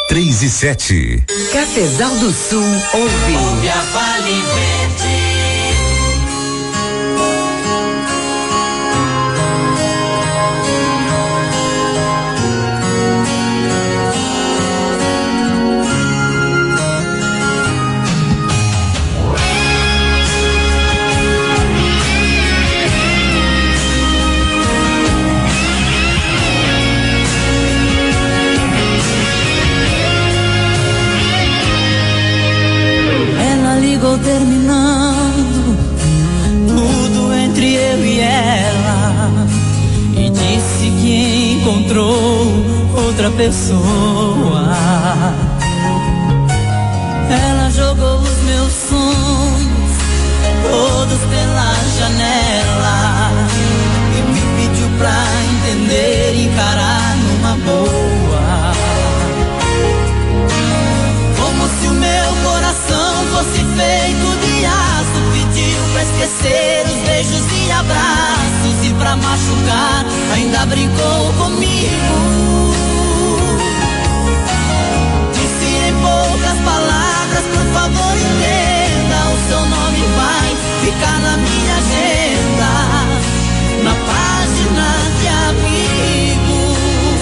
3:07. Cafezal do Sul ouve a Vale Verde. Ligou terminando tudo entre eu e ela e disse que encontrou outra pessoa. Ela jogou os meus sonhos todos pela janela e me pediu pra entender e encarar numa boa. Como se o meu coração fosse feito de aço, pediu pra esquecer os beijos e abraços e pra machucar ainda brincou comigo. Disse em poucas palavras, por favor entenda, o seu nome vai ficar na minha agenda, na página de amigos.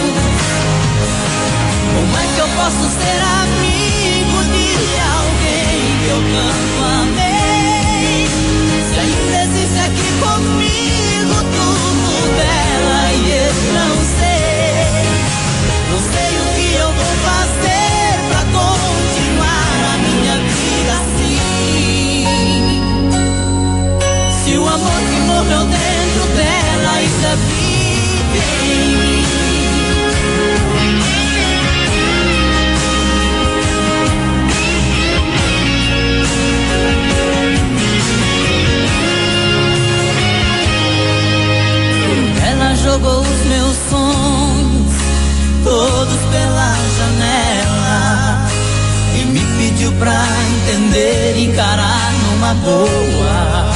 Como é que eu posso ser amigo de alguém que eu tanto amei, se ainda existe aqui comigo tudo dela e eu não sei o que eu vou fazer pra continuar a minha vida assim. Se o amor que morreu dentro dela ainda vive em mim. Jogou os meus sonhos todos pela janela e me pediu pra entender e encarar numa boa.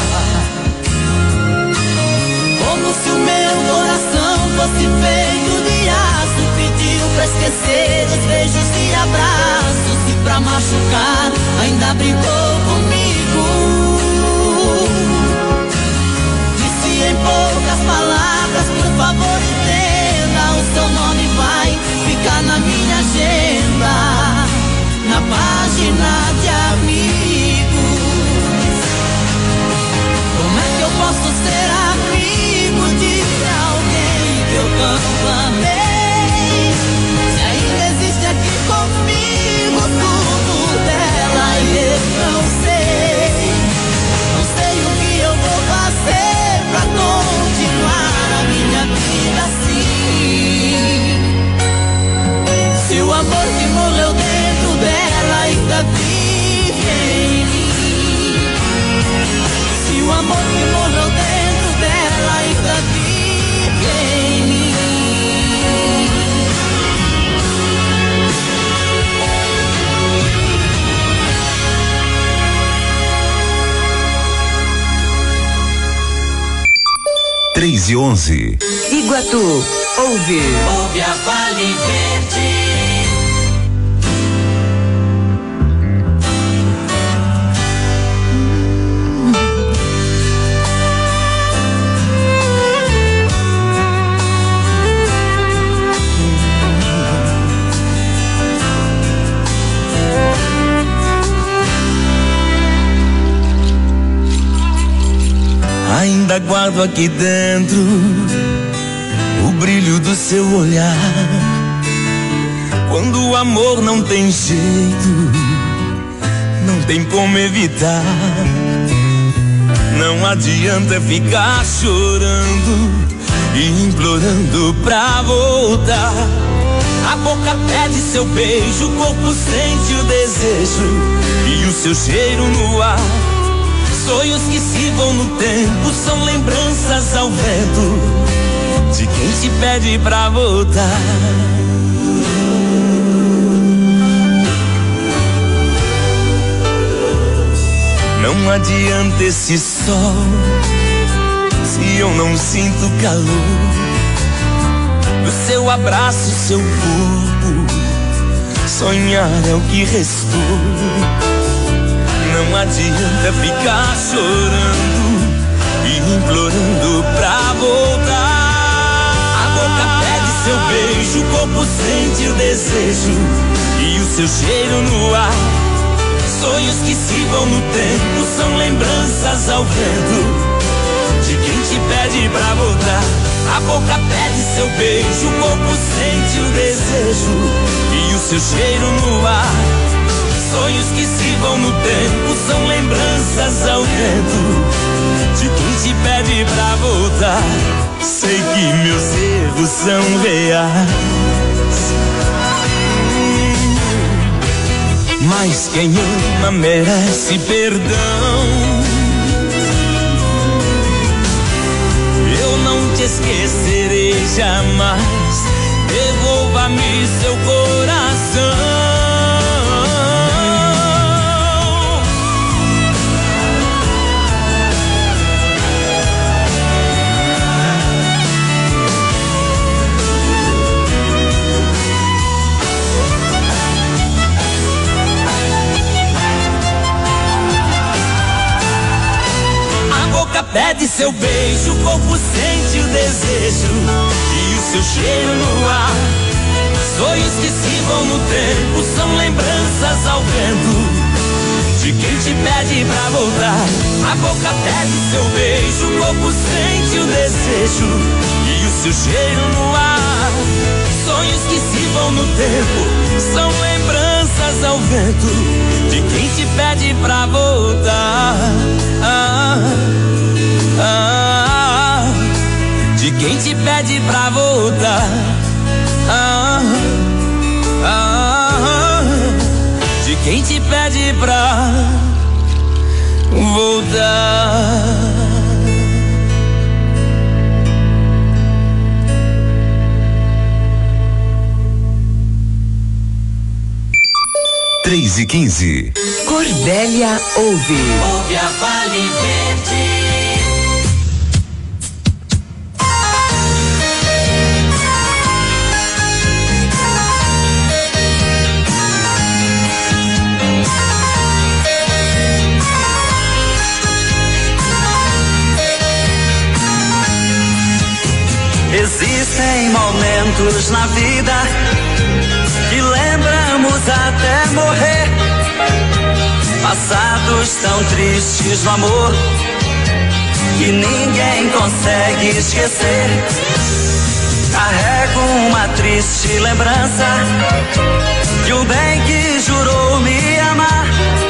Como se o meu coração fosse feito de aço, pediu pra esquecer os beijos e abraços e pra machucar ainda brincou comigo. Disse em poucas palavras, por favor entenda, o seu nome vai ficar na minha agenda, na página de amigos. Como é que eu posso ser amigo de alguém que eu tanto amei, se ainda existe aqui comigo tudo dela e eu não sei o que eu vou fazer pra continuar a minha vida assim. Se o amor que morreu dentro dela ainda vive em mim, se o amor que morreu dentro dela ainda vive em mim. Três e 11. Iguatu ouve a Vale Verde. Ainda guardo aqui dentro o brilho do seu olhar. Quando o amor não tem jeito, não tem como evitar. Não adianta ficar chorando e implorando pra voltar. A boca pede seu beijo, o corpo sente o desejo e o seu cheiro no ar. Sonhos que se vão no tempo são lembranças ao vento de quem te pede pra voltar. Não adianta esse sol se eu não sinto calor do seu abraço, seu corpo, sonhar é o que restou. Não adianta ficar chorando e implorando pra voltar. A boca pede seu beijo, o corpo sente o desejo e o seu cheiro no ar. Sonhos que se vão no tempo são lembranças ao vento de quem te pede pra voltar. A boca pede seu beijo, o corpo sente o desejo e o seu cheiro no ar. Sonhos que se vão no tempo são lembranças ao vento de quem te pede pra voltar. Sei que meus erros são reais, mas quem ama merece perdão. Eu não te esquecerei jamais, devolva-me seu coração. Pede seu beijo, o corpo sente o desejo e o seu cheiro no ar. Sonhos que se vão no tempo são lembranças ao vento de quem te pede pra voltar. A boca pede seu beijo, o corpo sente o desejo e o seu cheiro no ar. Sonhos que se vão no tempo são lembranças ao vento de quem te pede pra voltar. De quem te pede pra voltar. De quem te pede pra voltar. 3h15. Cordélia ouve. Ouve a Vale Verde. Existem momentos na vida que lembramos até morrer, passados tão tristes no amor que ninguém consegue esquecer. Carrego uma triste lembrança de um bem que jurou me amar,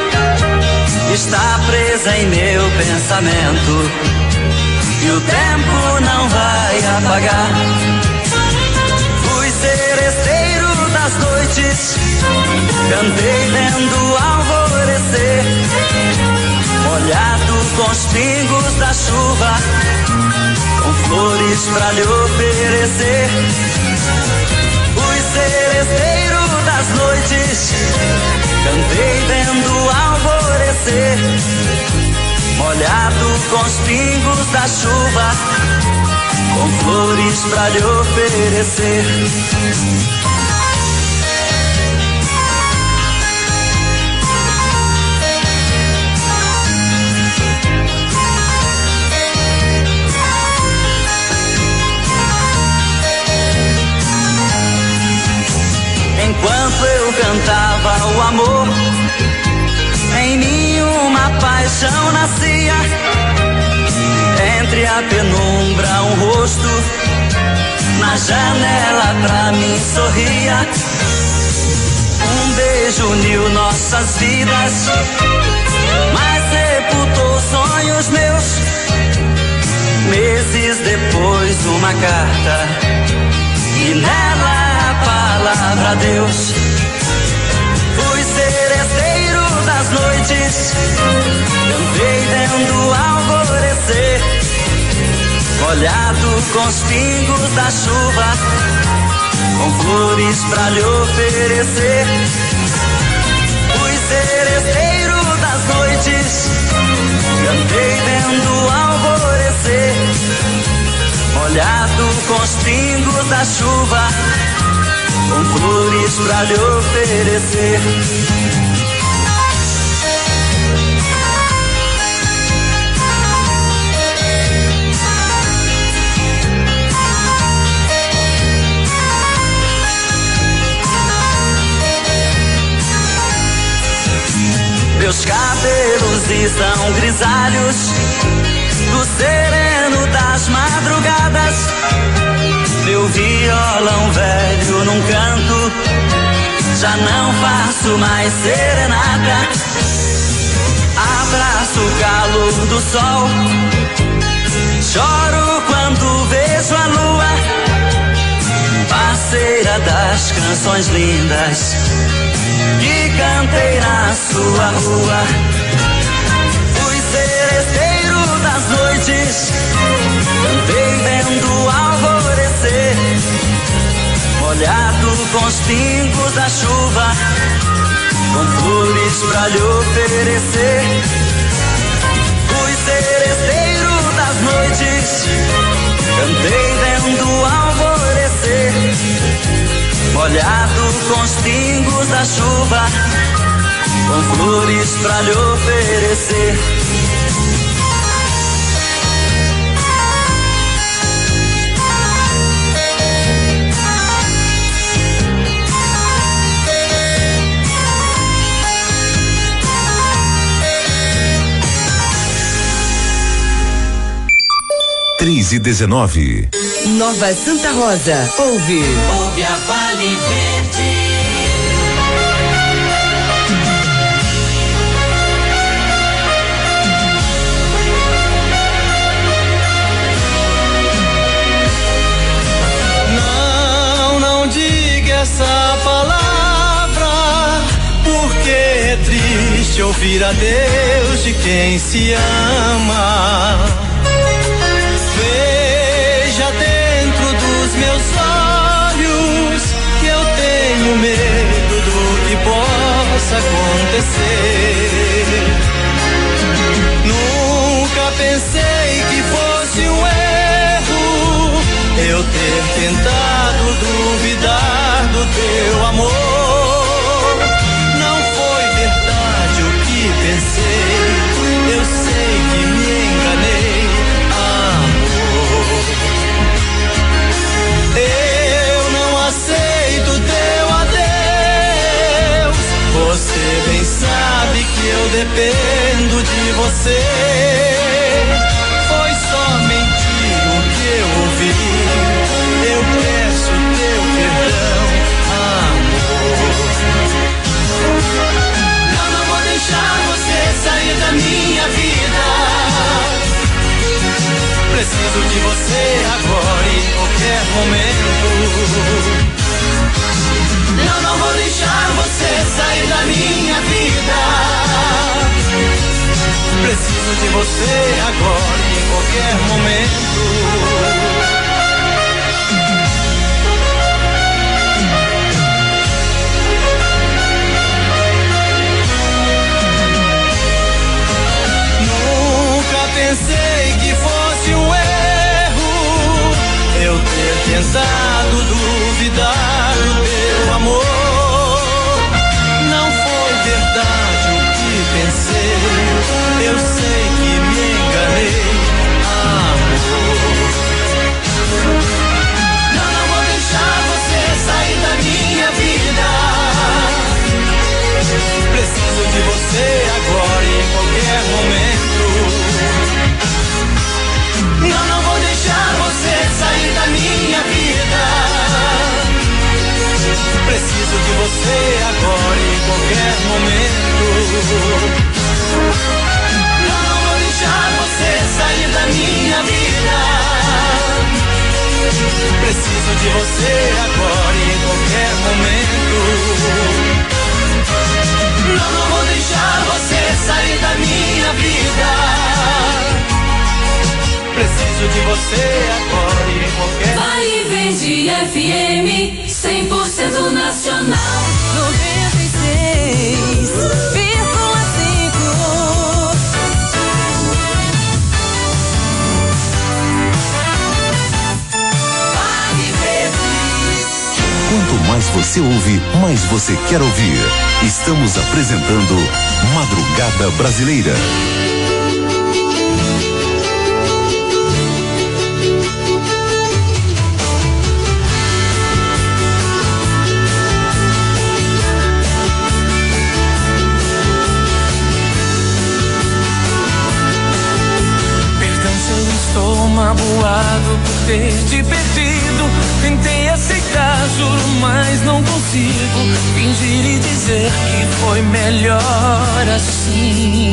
está presa em meu pensamento e o tempo não vai apagar. Fui seresteiro das noites, cantei vendo o alvorecer, molhado com os pingos da chuva, com flores pra lhe oferecer. Fui seresteiro das noites, cantei vendo o alvorecer, molhado com os pingos da chuva, com flores pra lhe oferecer. Enquanto eu cantava o amor, em mim uma paixão nascia. Entre a penumbra um rosto na janela pra mim sorria. Um beijo uniu nossas vidas, mas sepultou sonhos meus. Meses depois uma carta e nela a palavra Deus. Fui seresteiro das noites, cantei vendo o alvorecer, molhado com os pingos da chuva, com flores pra lhe oferecer. Fui seresteiro das noites, cantei vendo o alvorecer, molhado com os pingos da chuva, com flores pra lhe oferecer. Meus cabelos estão grisalhos do sereno das madrugadas. Meu violão velho num canto, já não faço mais serenata. Abraço o calor do sol, choro quando vejo a lua, parceira das canções lindas que cantei na sua rua. Fui seresteiro das noites, cantei vendo o alvorecer, molhado com os pingos da chuva, com flores pra lhe oferecer. Fui seresteiro das noites, cantei vendo o alvorecer, molhado com os pingos da chuva, com flores pra lhe oferecer. Três e 19. Nova Santa Rosa, ouve a Vale Verde. Não diga essa palavra, porque é triste ouvir a Deus de quem se ama. Veja dentro dos meus olhos que eu tenho medo do que possa acontecer. Nunca pensei que fosse um erro eu ter tentado duvidar do teu amor. Não foi verdade o que pensei, eu sei que me enganei. Eu não aceito teu adeus. Você bem sabe que eu dependo de você. Foi só mentira o que eu ouvi. Eu peço teu perdão, amor. Não vou deixar você sair da minha vida. Preciso de você agora e em qualquer momento. Não vou deixar você sair da minha vida. Preciso de você agora e em qualquer momento. Pensei que fosse um erro eu ter tentado duvidar do teu amor. Não foi verdade o que pensei, eu sei que me enganei, amor. Não vou deixar você sair da minha vida. Preciso de você agora e em qualquer momento. Não vou deixar você sair da minha vida. Preciso de você agora e em qualquer momento. Não vou deixar você sair da minha vida. Preciso de você agora e em qualquer momento. Não vou deixar você sair da minha vida. Preciso de você agora e em qualquer... Vale Verde FM 100% nacional. 96,5. Quanto mais você você ouve, mais você quer ouvir. Estamos apresentando Madrugada Brasileira. Estou magoado por ter te perdido. Tentei aceitar, juro, mas não consigo fingir e dizer que foi melhor assim.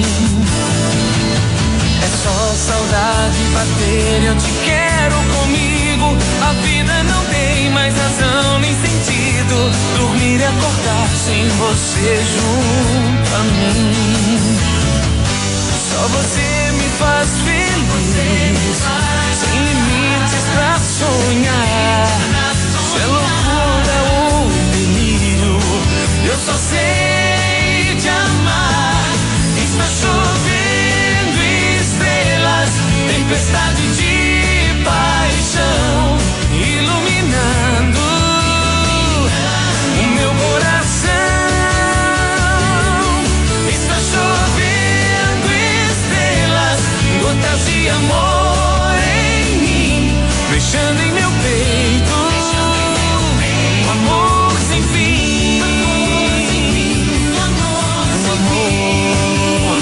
É só saudade bater, eu te quero comigo. A vida não tem mais razão nem sentido. Dormir e acordar sem você junto a mim. Só você me faz feliz, sem limites pra sonhar. Se é loucura ou delírio, eu só sei te amar. Está chovendo estrelas, tempestade de paixão, iluminando o meu coração. Está chovendo estrelas, gotas de amor em mim, deixando em meu peito um amor sem fim. Um amor.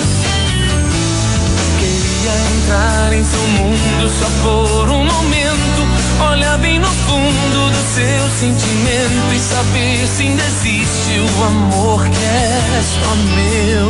Queria entrar em seu mundo só por um momento, olhar bem no fundo do seu sentimento e saber se ainda existe o amor que é só meu.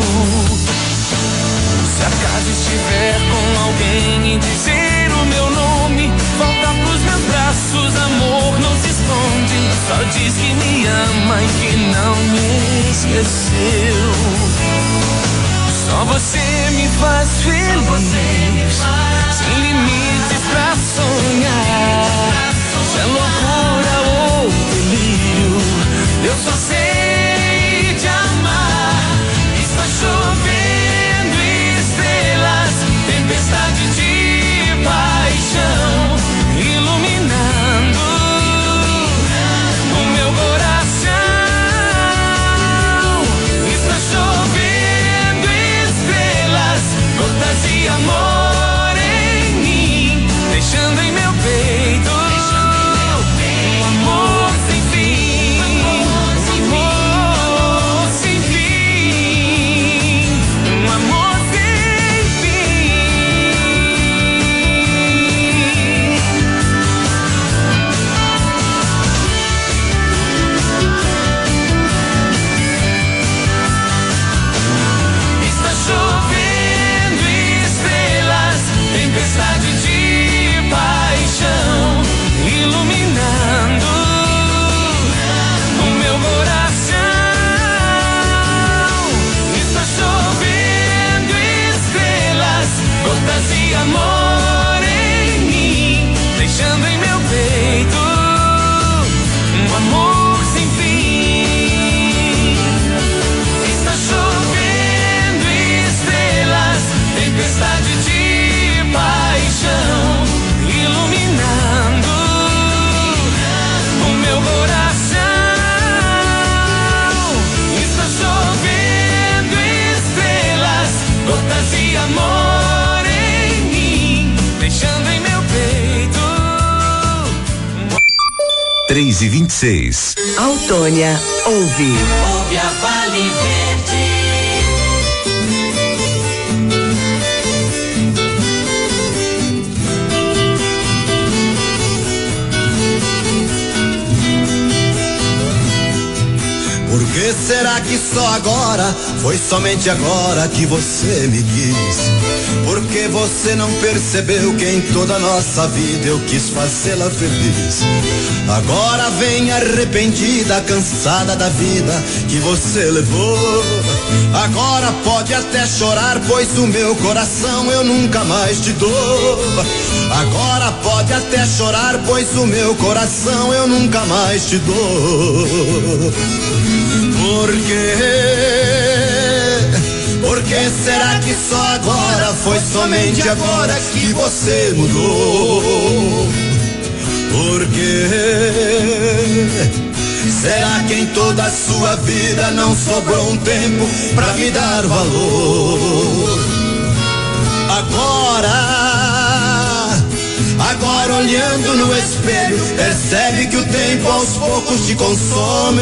Se acaso estiver com alguém e dizer o meu nome, volta pros meus braços, amor, não se esconde. Só diz que me ama e que não me esqueceu. Só você me faz feliz, sem limites pra sonhar. Se é loucura ou delírio, eu só sei te amar. Está chovendo estrelas, tempestade de paixão, iluminando o meu coração. Está chovendo estrelas, gotas de amor em mim, deixando em meu peito um amor sem fim. Um amor sem fim. Um amor sem fim. Está chovendo estrelas, tempestade de paixão, iluminando o meu coração. Está chovendo estrelas, gotas de amor em mim, deixando em meu peito um amor sem fim. Está chovendo estrelas, tempestade de paixão, iluminando o meu coração. Está chovendo estrelas, gotas de amor em mim, deixando em meu peito 3h26. Autônia ouve. Ouve a Vale Verde. Por que será que só agora, foi somente agora que você me quis? Por que você não percebeu que em toda a nossa vida eu quis fazê-la feliz? Agora vem arrependida, cansada da vida que você levou. Agora pode até chorar, pois o meu coração eu nunca mais te dou. Agora pode até chorar, pois o meu coração eu nunca mais te dou. Por quê? Por que será que só agora, foi somente agora que você mudou? Por quê? Será que em toda a sua vida não sobrou um tempo pra me dar valor? Agora olhando no espelho, percebe que o tempo aos poucos te consome.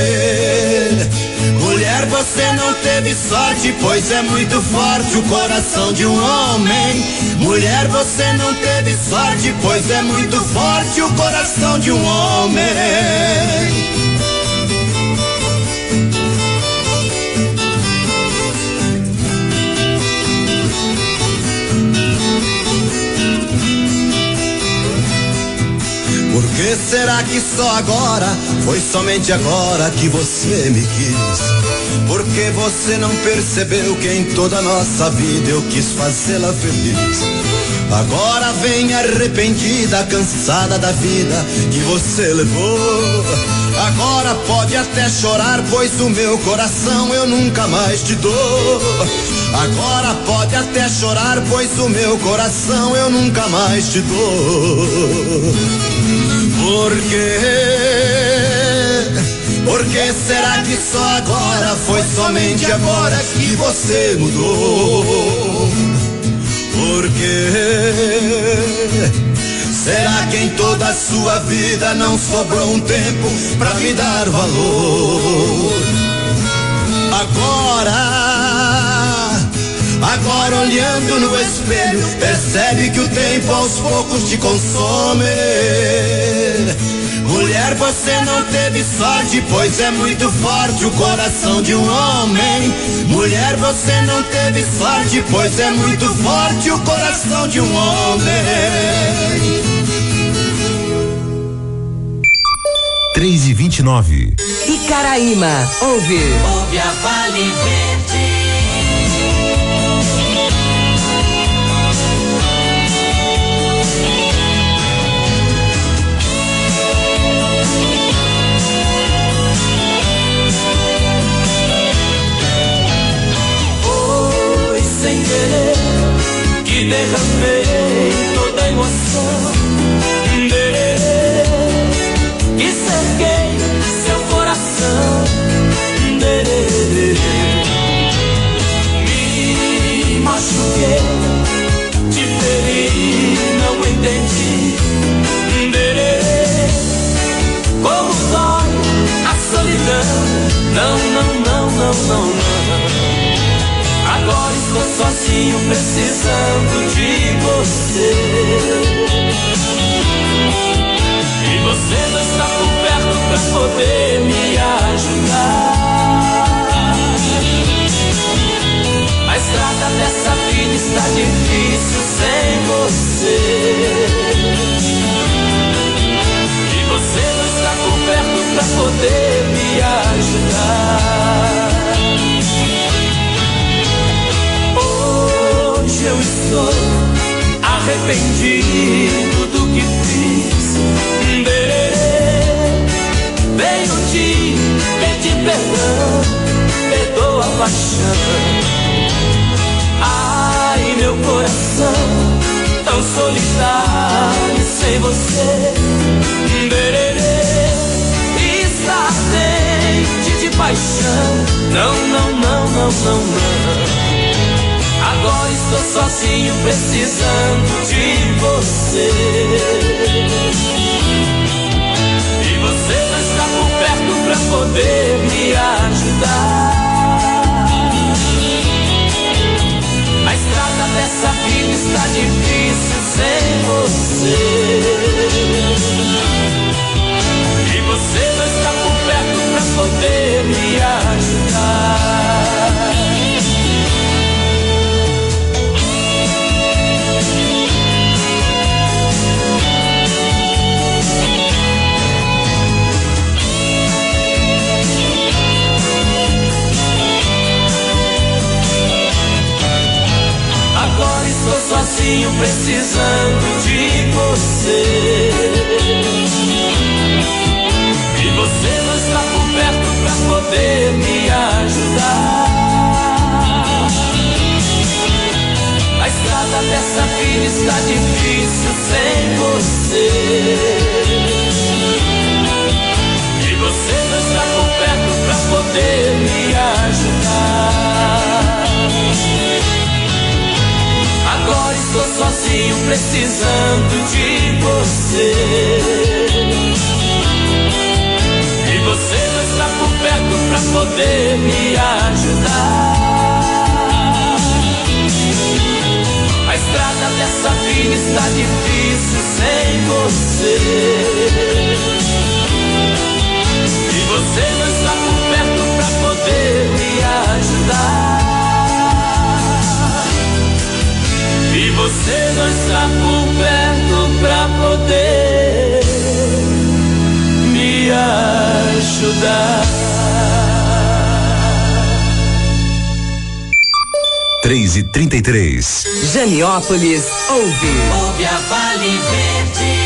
Mulher, você não teve sorte, pois é muito forte o coração de um homem. Mulher, você não teve sorte, pois é muito forte o coração de um homem. Por que será que só agora, foi somente agora que você me quis? Por que você não percebeu que em toda a nossa vida eu quis fazê-la feliz? Agora vem arrependida, cansada da vida que você levou. Agora pode até chorar, pois o meu coração eu nunca mais te dou. Agora pode até chorar, pois o meu coração eu nunca mais te dou. Por que será que só agora, foi somente agora que você mudou? Por que será que em toda a sua vida não sobrou um tempo pra me dar valor? Agora olhando no espelho, percebe que o tempo aos poucos te consome. Mulher, você não teve sorte, pois é muito forte o coração de um homem. Mulher, você não teve sorte, pois é muito forte o coração de um homem. 3h29. Icaraíma, ouve a Vale Verde. Sem querer, que derramei toda a emoção. Que cerquei seu coração. Me machuquei, te feri, não entendi. Como dói a solidão. Não. Agora estou sozinho, precisando de você. E você não está por perto pra poder me ajudar. A estrada dessa vida está difícil sem você. E você não está por perto pra poder me ajudar. Eu estou arrependido do que fiz. Venho te pedir perdão, perdoa a paixão. Ai, meu coração, tão solitário sem você. Está ardente de paixão. Não. Agora estou sozinho, precisando de você. E você não está por perto pra poder me ajudar. A estrada dessa vida está difícil sem você. E você não está por perto pra poder me ajudar. Agora estou sozinho, precisando de você. E você não está por perto pra poder me ajudar. A estrada dessa vida está difícil sem você. E você precisando de você. E você não está por perto pra poder me ajudar. A estrada dessa vida está difícil sem você. E você não está por perto pra poder me ajudar. E você não está por perto pra poder me ajudar. 3h33. Janiópolis ouve. Ouve a Vale Verde.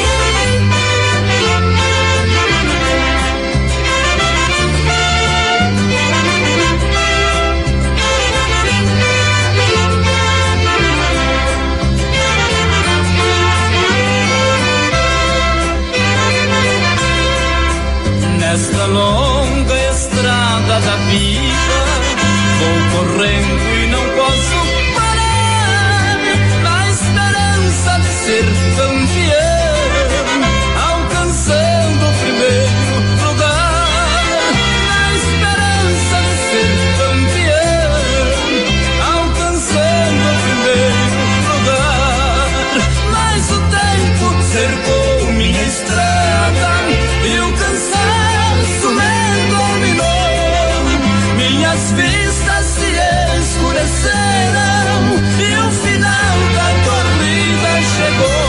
Nesta longa estrada da vida, vou correndo e não posso parar, na esperança de ser campeão, alcançando o primeiro lugar. Na esperança de ser campeão, alcançando o primeiro lugar. Mas o tempo cercou minha estrada e o cansaço me dominou. Minhas vistas se escureceram e o final da corrida chegou.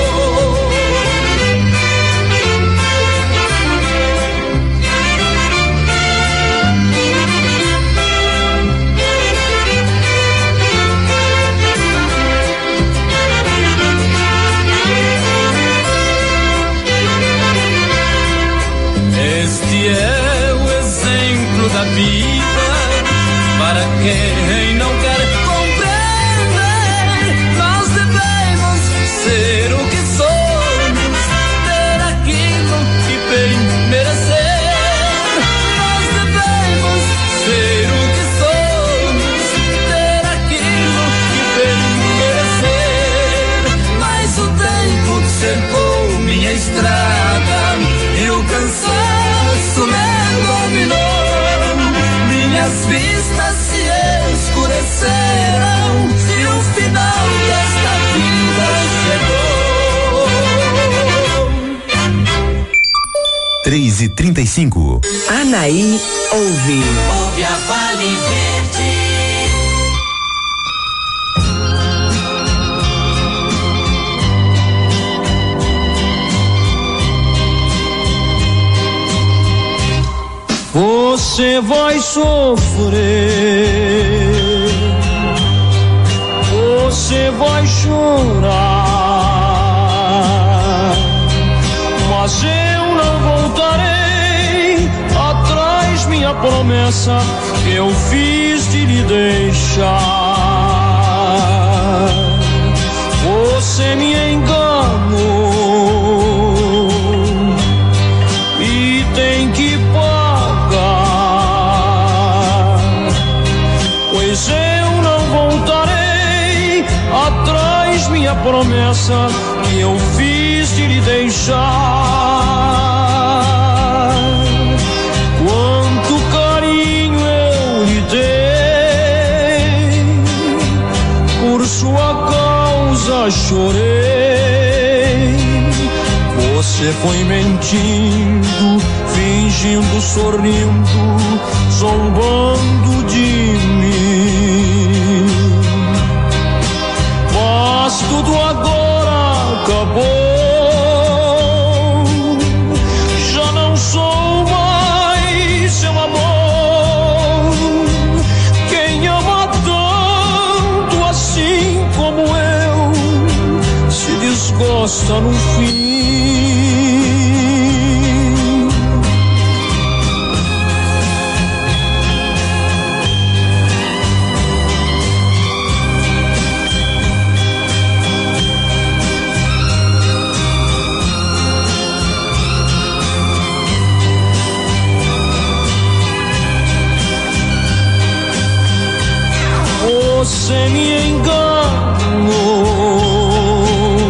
Este é o exemplo da vida para quem não quer compreender. Nós devemos ser o que somos, ter aquilo que bem merecer. Nós devemos ser o que somos, ter aquilo que bem merecer. Mas o tempo cercou minha estrada e o cansaço me dominou. Minhas vistas se escureceram e o final desta vida chegou. 3h35. Anaí ouve. Ouve a Vale Verde. Você vai sofrer, você vai chorar, mas eu não voltarei atrás. Minha promessa que eu fiz de lhe deixar. Você me enganou e tem que pois eu não voltarei atrás. Minha promessa que eu fiz de lhe deixar. Quanto carinho eu lhe dei, por sua causa chorei. Você foi mentindo, fingindo, sorrindo, zombando de mim. Mas tudo agora acabou. Já não sou mais seu amor. Quem ama tanto assim como eu se desgosta no fim. Você me enganou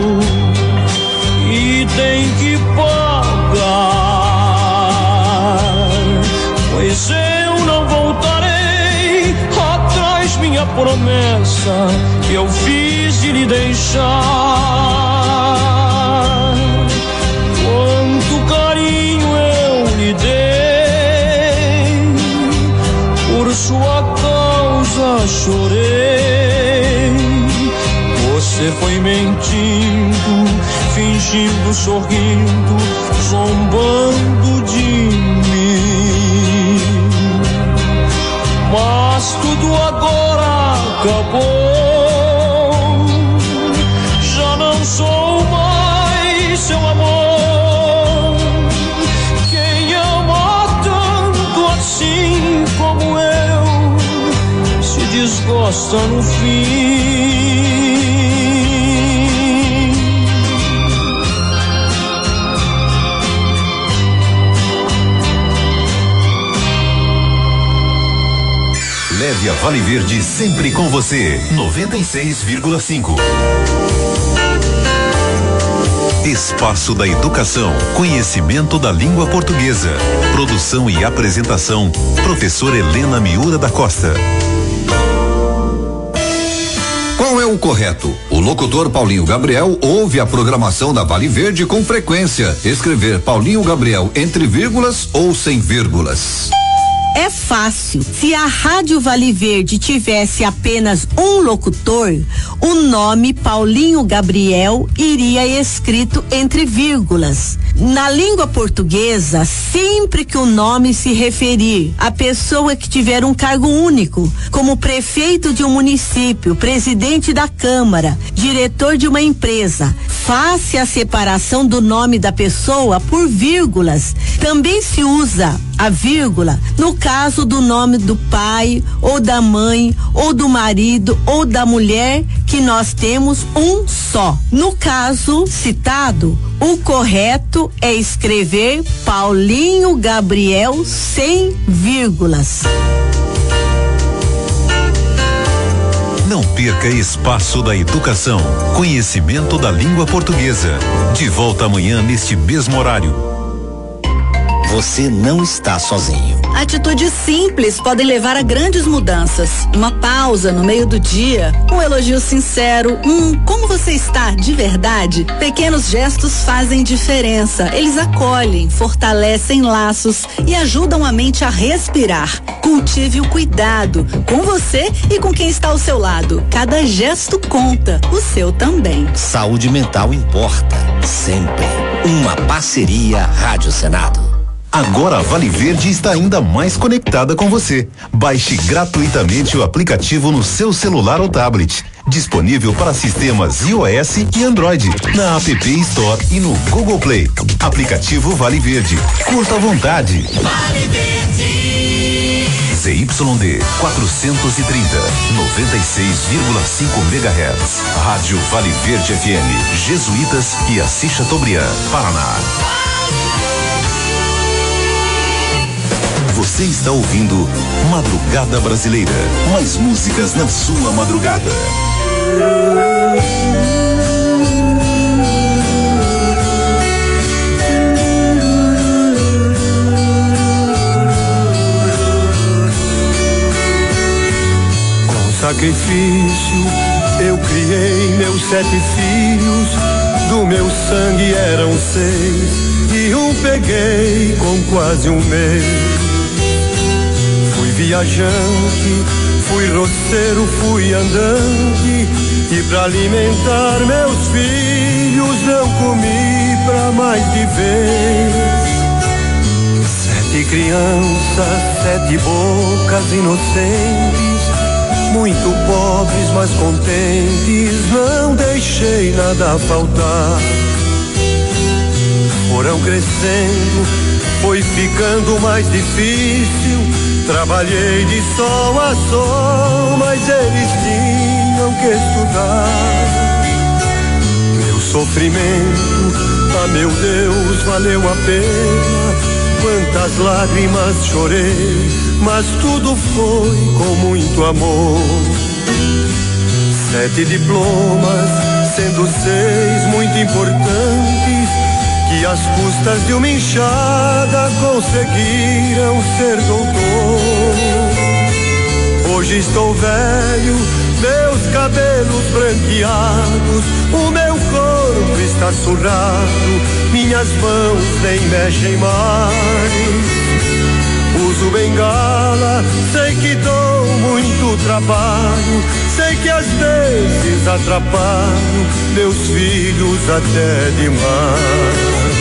promessa que eu fiz de lhe deixar. Quanto carinho eu lhe dei, por sua causa chorei. Você foi mentindo, fingindo, sorrindo, zombando de mim. Mas tudo agora acabou, já não sou mais seu amor. Quem ama tanto assim como eu se desgosta no fim. Leve a Vale Verde sempre com você. 96,5. Espaço da Educação, conhecimento da língua portuguesa. Produção e apresentação, professora Helena Miura da Costa. Qual é o correto? O locutor Paulinho Gabriel ouve a programação da Vale Verde com frequência. Escrever Paulinho Gabriel entre vírgulas ou sem vírgulas. É fácil. Se a Rádio Vale Verde tivesse apenas um locutor, o nome Paulinho Gabriel iria escrito entre vírgulas. Na língua portuguesa, sempre que o nome se referir à pessoa que tiver um cargo único, como prefeito de um município, presidente da Câmara, diretor de uma empresa, faça a separação do nome da pessoa por vírgulas. Também se usa a vírgula no caso do nome do pai, ou da mãe, ou do marido, ou da mulher, que nós temos um só. No caso citado, o correto é escrever Paulinho Gabriel sem vírgulas. Não perca Espaço da Educação, conhecimento da língua portuguesa. De volta amanhã neste mesmo horário. Você não está sozinho. Atitudes simples podem levar a grandes mudanças. Uma pausa no meio do dia, um elogio sincero, como você está de verdade? Pequenos gestos fazem diferença. Eles acolhem, fortalecem laços e ajudam a mente a respirar. Cultive o cuidado com você e com quem está ao seu lado. Cada gesto conta, o seu também. Saúde mental importa, sempre. Uma parceria Rádio Senado. Agora a Vale Verde está ainda mais conectada com você. Baixe gratuitamente o aplicativo no seu celular ou tablet. Disponível para sistemas iOS e Android, na App Store e no Google Play. Aplicativo Vale Verde. Curta à vontade. Vale Verde. ZYD 430, 96,5 MHz. Rádio Vale Verde FM. Jesuítas e Assis Chateaubriand, Paraná. Você está ouvindo Madrugada Brasileira. Mais músicas na sua madrugada. Com sacrifício eu criei meus 7 filhos. Do meu sangue eram 6 e um peguei com quase um mês. Viajante, fui roceiro, fui andante, e pra alimentar meus filhos não comi pra mais de vez. 7 crianças, 7 bocas inocentes, muito pobres mas contentes, não deixei nada faltar. Foram crescendo, foi ficando mais difícil. Trabalhei de sol a sol, mas eles tinham que estudar. Meu sofrimento, meu Deus, valeu a pena. Quantas lágrimas chorei, mas tudo foi com muito amor. 7 diplomas, sendo 6 muito importantes, que às custas de uma enxada conseguiram ser doutor. Hoje estou velho, meus cabelos branqueados, o meu corpo está surrado, minhas mãos nem mexem mais. Uso bengala, sei que dou muito trabalho, sei que às vezes atrapalho meus filhos até demais.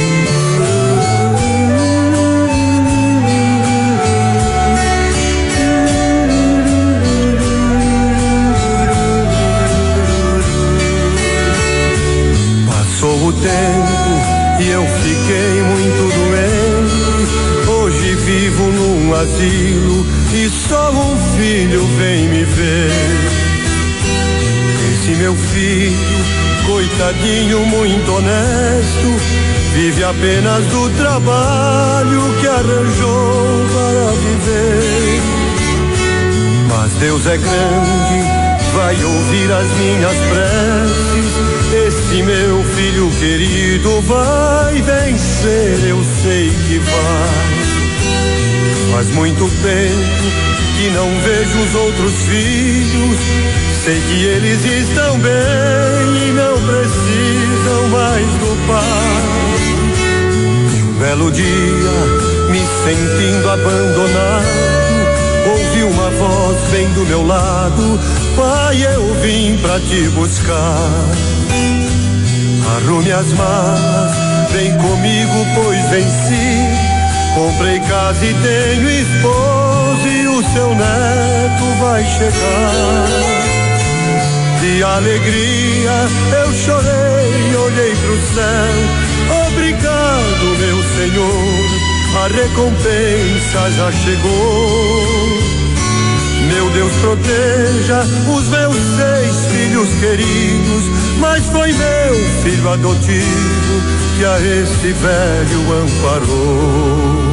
Passou o tempo e eu fiquei muito doente. Hoje vivo num asilo e só um filho vem me ver. Esse meu filho, coitadinho, muito honesto, vive apenas do trabalho que arranjou para viver. Mas Deus é grande, vai ouvir as minhas preces. Esse meu filho querido vai vencer, eu sei que vai. Faz muito tempo que não vejo os outros filhos, sei que eles estão bem e não precisam mais do pai. Um belo dia, me sentindo abandonado, ouvi uma voz bem do meu lado: pai, eu vim pra te buscar. Arrume as malas, vem comigo, pois venci. Comprei casa e tenho esposa e o seu neto vai chegar. De alegria eu chorei, olhei pro céu. Obrigado, meu Senhor, a recompensa já chegou. Meu Deus, proteja os meus 6 filhos queridos, mas foi meu filho adotivo que a esse velho amparou.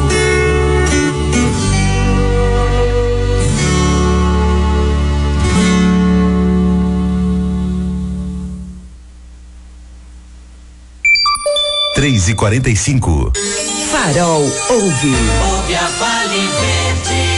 Três e 45. Farol ouve. Ouve a Vale Verde.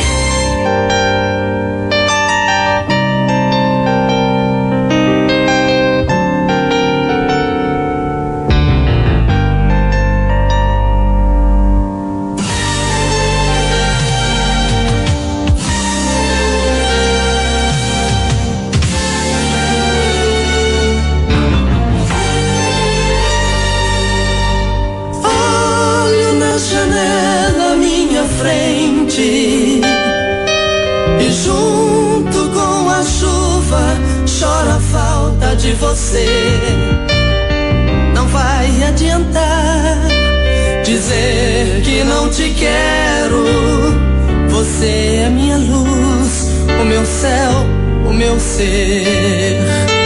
E junto com a chuva chora a falta de você. Não vai adiantar dizer que não te quero. Você é minha luz, o meu céu, o meu ser.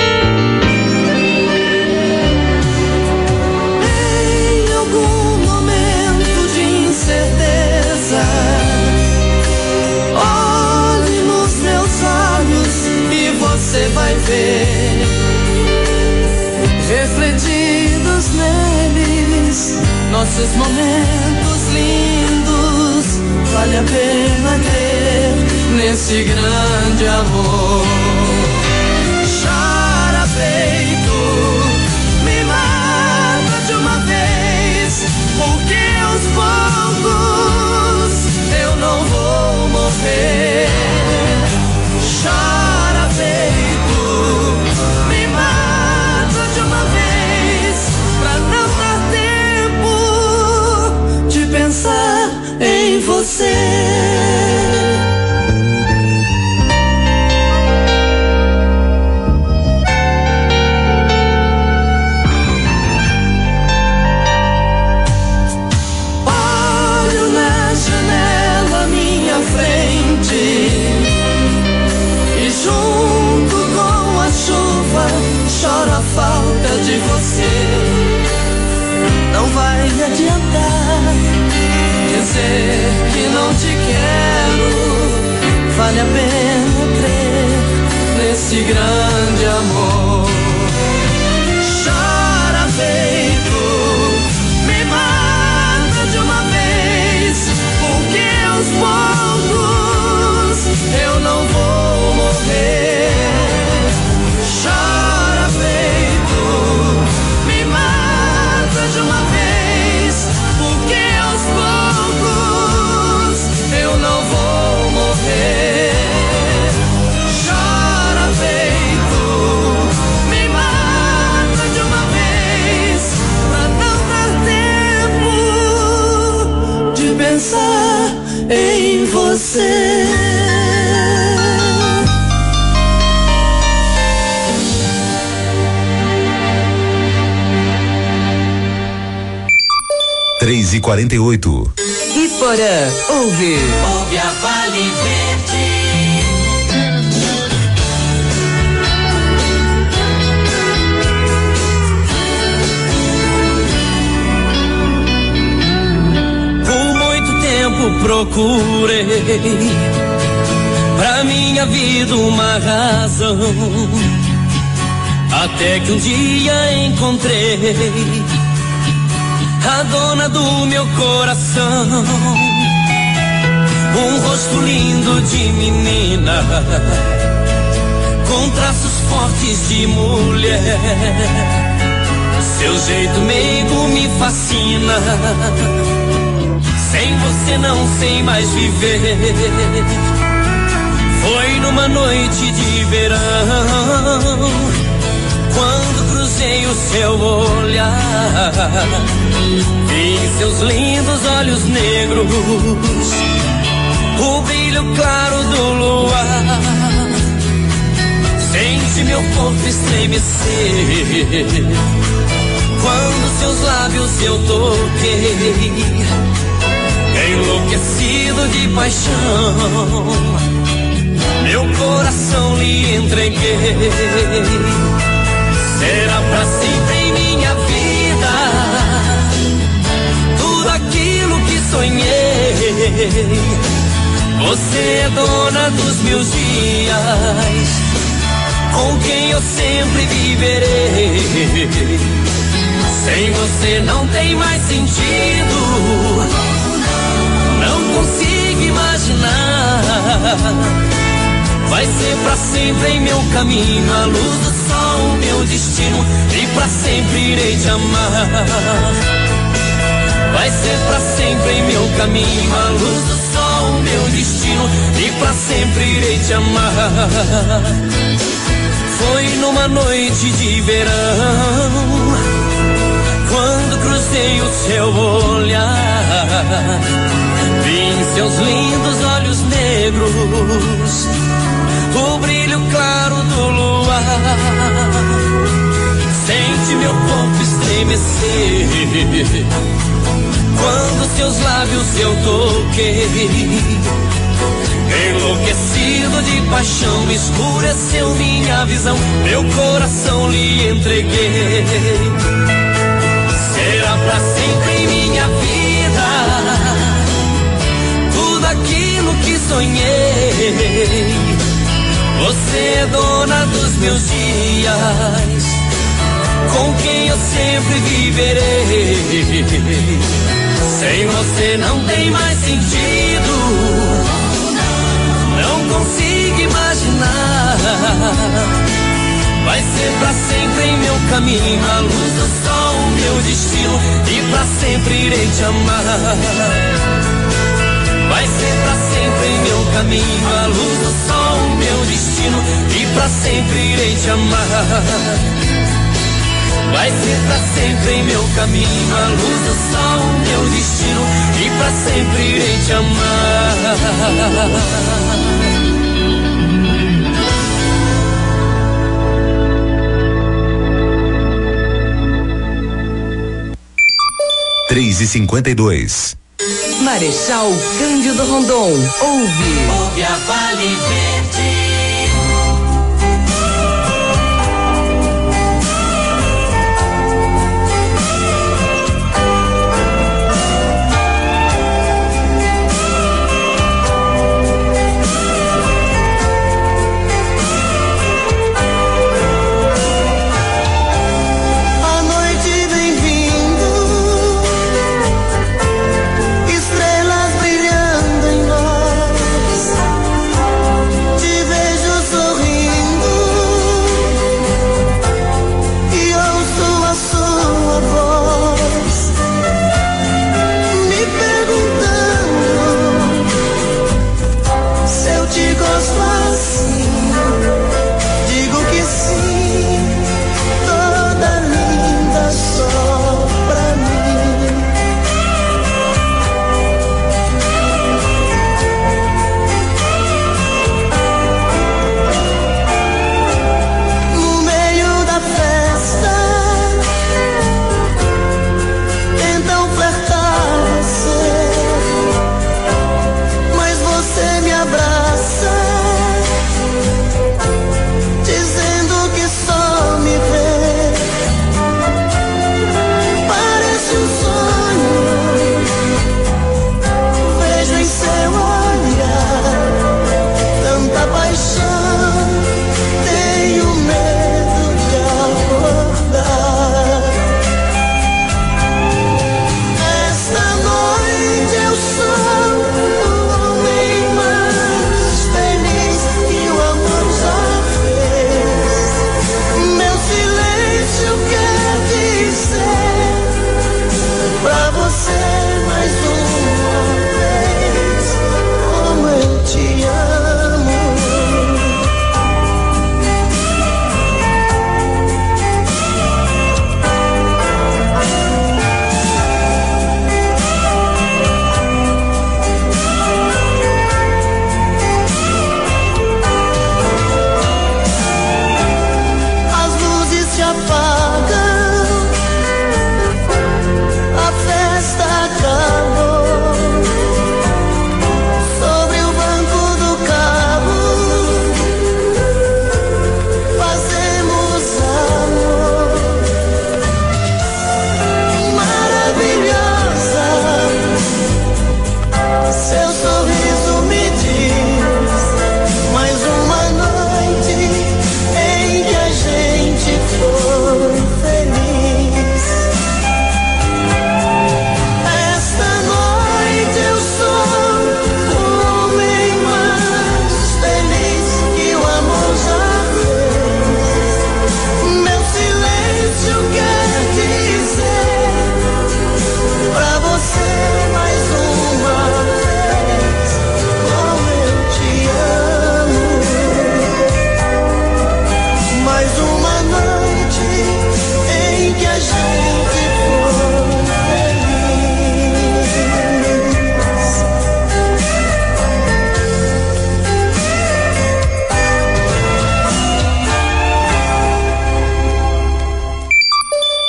Em algum momento de incerteza, olhe nos meus olhos e você vai ver, refletidos neles, nossos momentos lindos. Vale a pena crer nesse grande amor. Chora peito, me mata de uma vez, porque aos poucos eu não vou morrer. Chora peito, me mata de uma vez, pra não dar tempo de pensar em você. Chora a falta de você. Não vai adiantar dizer que não te quero. Vale a pena crer nesse grande amor. Chora peito, me mata de uma vez, porque aos poucos eu 6:48. Iporã, ouve a Vale Verde. Procurei pra minha vida uma razão, até que um dia encontrei a dona do meu coração, um rosto lindo de menina, com traços fortes de mulher, seu jeito meigo me fascina. Sem você não sei mais viver. Foi numa noite de verão, quando cruzei o seu olhar, vi em seus lindos olhos negros o brilho claro do luar. Sente meu corpo estremecer quando seus lábios eu toquei, enlouquecido de paixão, meu coração lhe entreguei. Será pra sempre em minha vida tudo aquilo que sonhei. Você é dona dos meus dias, com quem eu sempre viverei. Sem você não tem mais sentido, não consigo imaginar. Vai ser pra sempre em meu caminho a luz do sol, meu destino, e pra sempre irei te amar. Vai ser pra sempre em meu caminho a luz do sol, meu destino, e pra sempre irei te amar. Foi numa noite de verão, quando cruzei o seu olhar, vi em seus lindos olhos negros o brilho claro do luar. Sente meu corpo estremecer quando seus lábios eu toquei, enlouquecido de paixão, escureceu minha visão, meu coração lhe entreguei. Será pra sempre em minha vida tudo aquilo que sonhei. Você é dona dos meus dias, com quem eu sempre viverei. Sem você não tem mais sentido, não consigo imaginar. Vai ser pra sempre em meu caminho a luz do sol, meu destino, e pra sempre irei te amar. Vai ser pra sempre em meu caminho a luz do sol, meu destino, e pra sempre irei te amar. Vai ser pra sempre em meu caminho a luz do sol, meu destino, e pra sempre irei te amar. 3:52. Marechal Cândido Rondon, ouve a Vale Verde.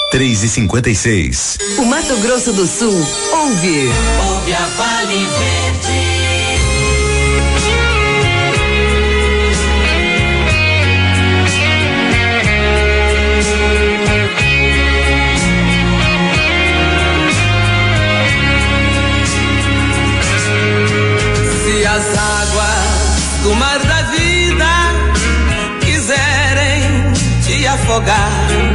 3:56. O Mato Grosso do Sul ouve. Ouve a Vale Verde. Se as águas do mar da vida quiserem te afogar,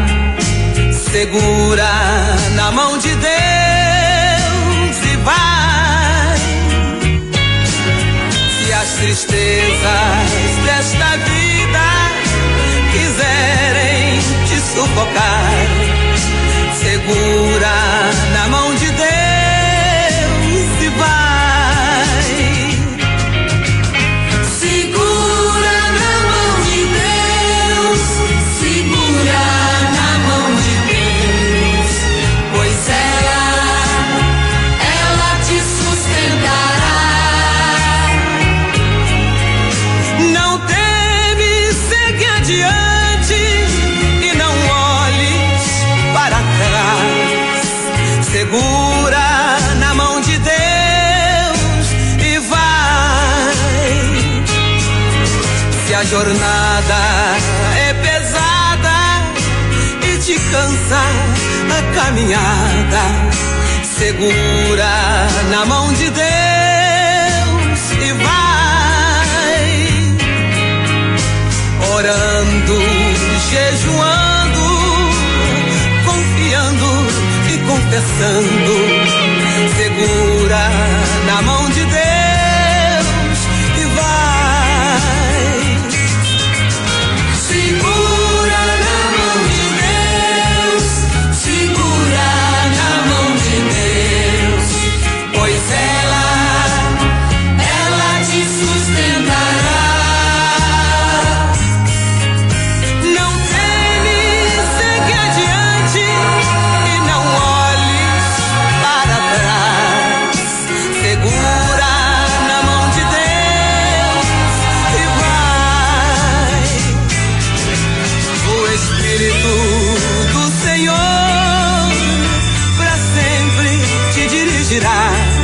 segura na mão de Deus e vai. Se as tristezas desta vida quiserem te sufocar, segura na mão de Deus e vai. Segura na mão de Deus, segura na mão de Deus, pois ela te sustentará. Não temes, segue adiante e não olhes para trás. Segura na mão de Deus e vai. Se a jornada é pesada e te cansa a caminhada, segura na mão de Deus e vai. Orando, jejuando, confiando e confessando, segura na mão de Deus e vai. Segura na mão de Deus, segura na mão de Deus, pois ela te sustentará. Não temes, segue adiante e não olhes para trás. Segura na mão de Deus e vai. O Espírito do Senhor para sempre te dirigirá.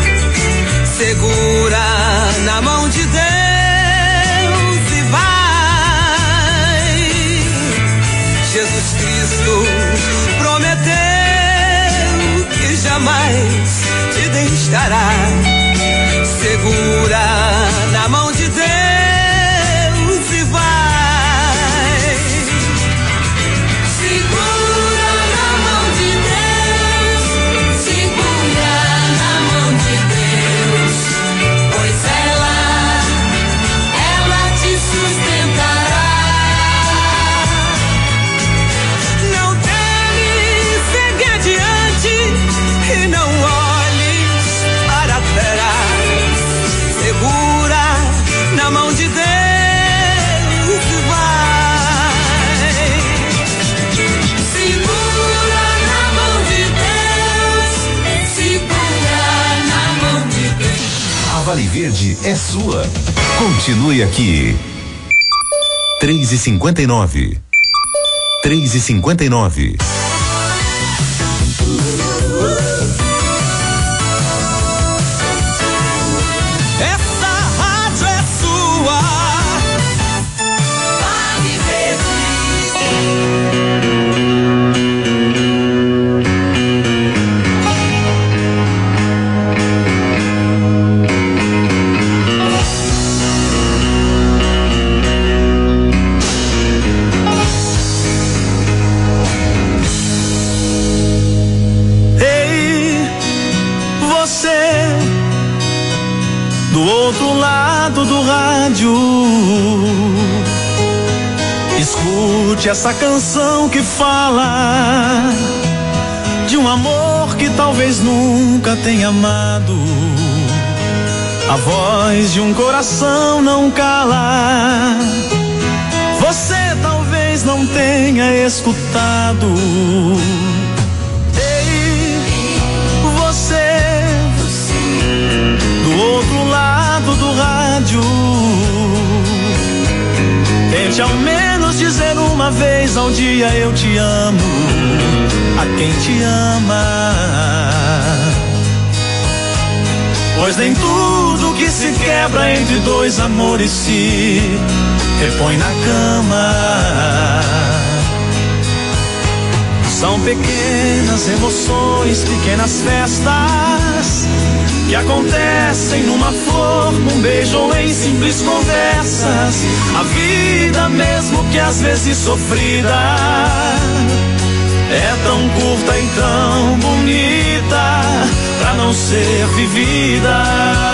Segura na mão de Deus e vai. Jesus Cristo prometeu que jamais te deixará. Segura na mão de Deus e vai. Segura na mão de Deus, segura na mão de Deus, pois ela te sustentará. Não temes, segue adiante e não olhes para trás. Segura na mão de Deus e vai. Segura na mão de Deus, segura na mão de Deus. A Vale Verde é sua. Continue aqui. 3:59. 3:59. Essa rádio é sua. Vale Verde. Ei, você do outro lado do rádio, escute essa canção que fala de um amor que talvez nunca tenha amado. A voz de um coração não cala. Você talvez não tenha escutado. Ei, você do outro lado do rádio, tem Tente ao menos dizer uma vez ao dia eu te amo a quem te ama. Pois nem tudo que se quebra entre dois amores se repõe na cama. São pequenas emoções, pequenas festas que acontecem numa flor, num beijo ou em simples conversas. A vida, mesmo que às vezes sofrida, é tão curta e tão bonita pra não ser vivida.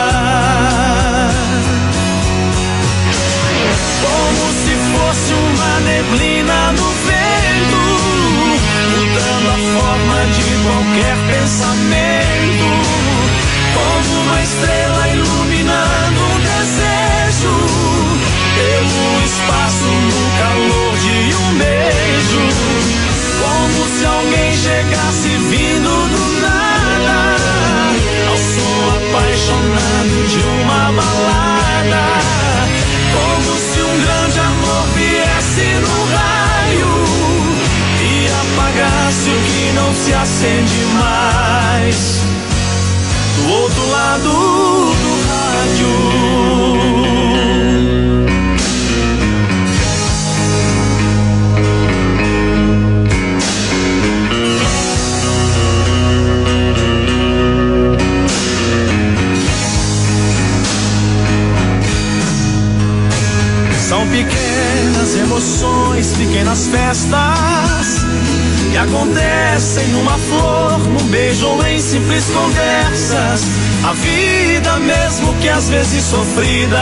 Como se fosse uma neblina no vento, mudando a forma de qualquer pensamento. Como uma estrela iluminando um desejo, pelo espaço no calor de um beijo. Como se alguém chegasse vindo do nada, ao som apaixonado de uma balada. Como se um grande amor viesse no raio e apagasse o que não se acende mais. Do outro lado do rádio. São pequenas emoções, pequenas festas que acontecem numa flor, num beijo ou em simples conversas. A vida, mesmo que às vezes sofrida,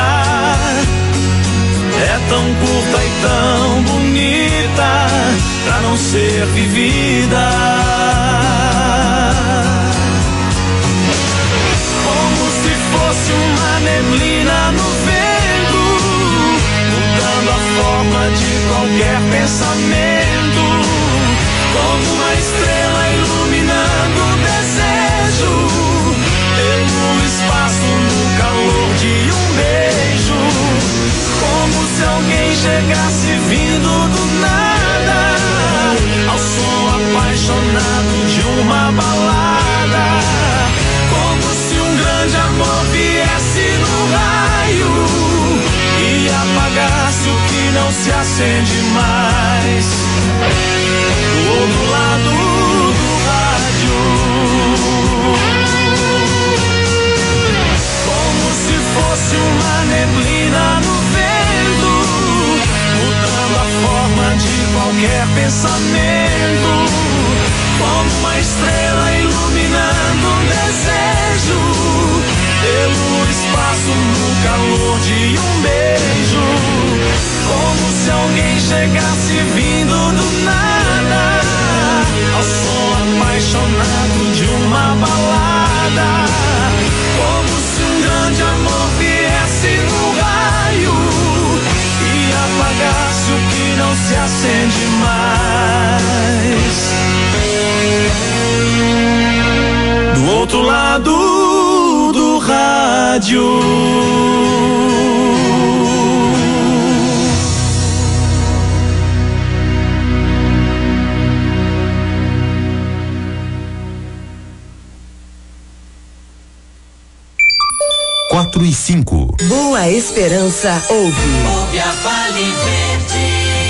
é tão curta e tão bonita pra não ser vivida. Como se fosse uma neblina no vento, mudando a forma de qualquer pensamento. Como uma estrela iluminando um desejo, pelo espaço no calor de um beijo. Como se alguém chegasse vindo do nada, ao som apaixonado de uma balada. Como se um grande amor viesse no raio e apagasse o que não se acende mais. Do outro lado do rádio. Como se fosse uma neblina no vento, mudando a forma de qualquer pensamento. Como uma estrela iluminando um desejo, pelo espaço no calor de um beijo. Como se alguém chegasse vindo do nada, ao som apaixonado de uma balada. Como se um grande amor viesse no raio e apagasse o que não se acende mais. Do outro lado do rádio. Quatro e 5. Boa Esperança ouve. Ouve a Vale Verde.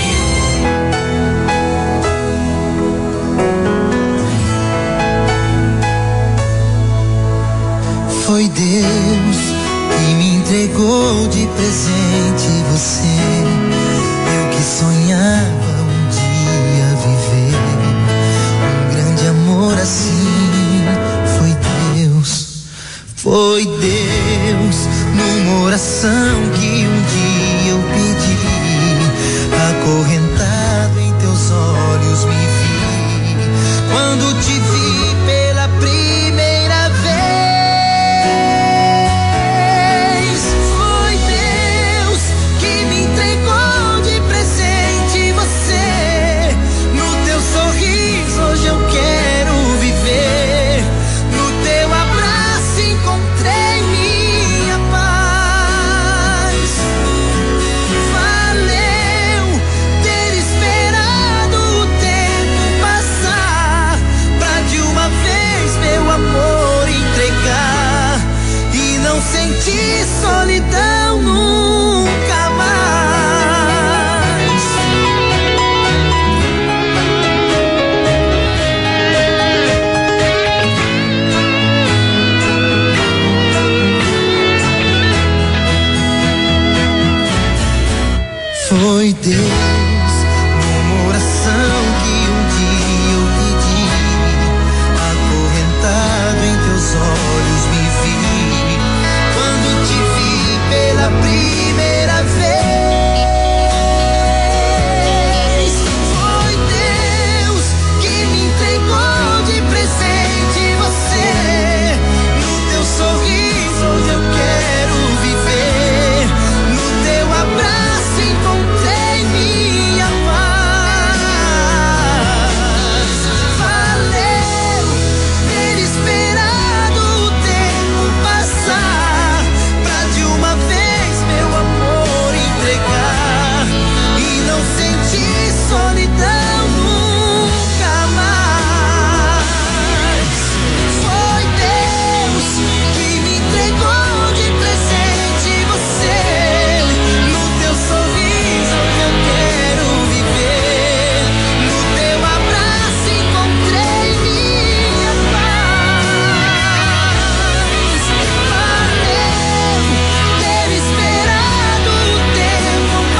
Foi Deus que me entregou de presente você. Eu que sonhava um dia viver um grande amor assim. Foi Deus numa oração que um dia eu pedi. Acorrentado em teus olhos me vi, quando te vi pela primeira vez. Foi Deus Foi Deus, numa oração que um dia eu pedi, acorrentado em teus olhos me vi, quando te vi pela primeira